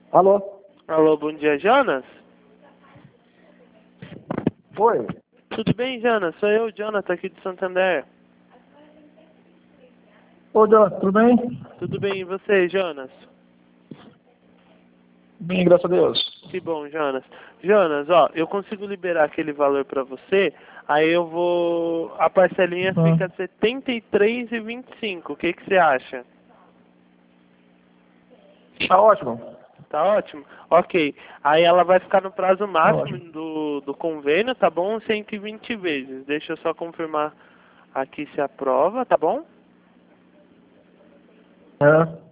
Alô? Alô, bom dia, Jonas? Oi? Tudo bem, Jonas? Sou eu, Jonathan, aqui de Santander. Ô, Jonathan, tudo bem? Tudo bem, e você, Jonas? Bem, graças a Deus. Que bom, Jonas. Jonas, ó, eu consigo liberar aquele valor pra você, aí eu vou... A parcelinha fica R$ 73,25. O que que você acha? Tá ótimo. Tá ótimo? Ok. Aí ela vai ficar no prazo máximo ótimo. do convênio, tá bom? 120 vezes. Deixa eu só confirmar aqui se aprova, tá bom? É.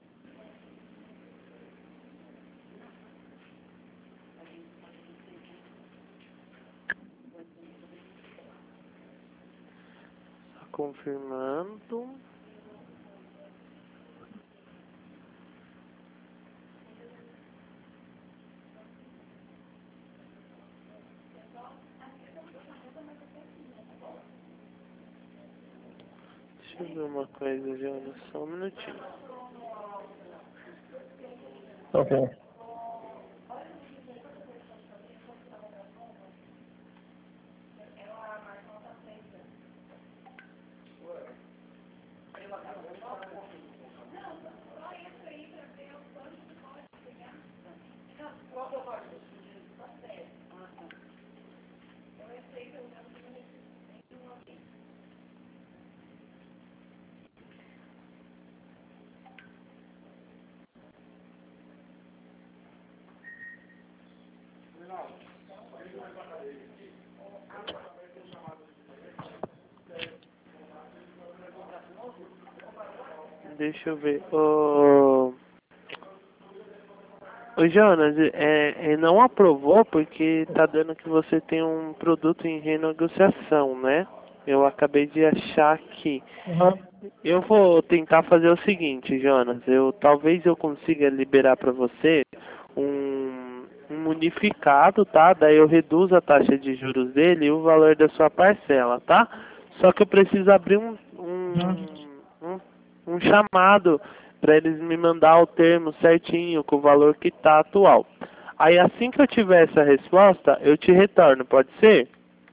Só confirmando. Deixa eu ver uma coisa, Jonas. Só um minutinho. Ok. Deixa eu ver. Ô Jonas, não aprovou porque tá dando que você tem um produto em renegociação, né? Eu acabei de achar aqui. Uhum. Eu vou tentar fazer o seguinte, Jonas. Talvez eu consiga liberar para você um unificado, tá? Daí eu reduzo a taxa de juros dele e o valor da sua parcela, tá? Só que eu preciso abrir um, um chamado para eles me mandar o termo certinho com o valor que tá atual. Aí assim que eu tiver essa resposta, eu te retorno, pode ser?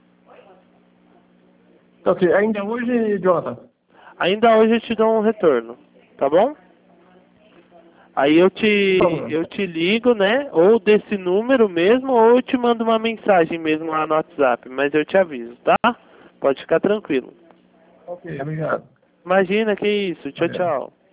Ok, ainda hoje, Jonathan? Ainda hoje eu te dou um retorno, tá bom? Aí Tá bom. eu te ligo, né? Ou desse número mesmo, ou eu te mando uma mensagem mesmo lá no WhatsApp, mas eu te aviso, tá? Pode ficar tranquilo. Ok, obrigado. Imagina, que isso. Tchau, Valeu. tchau.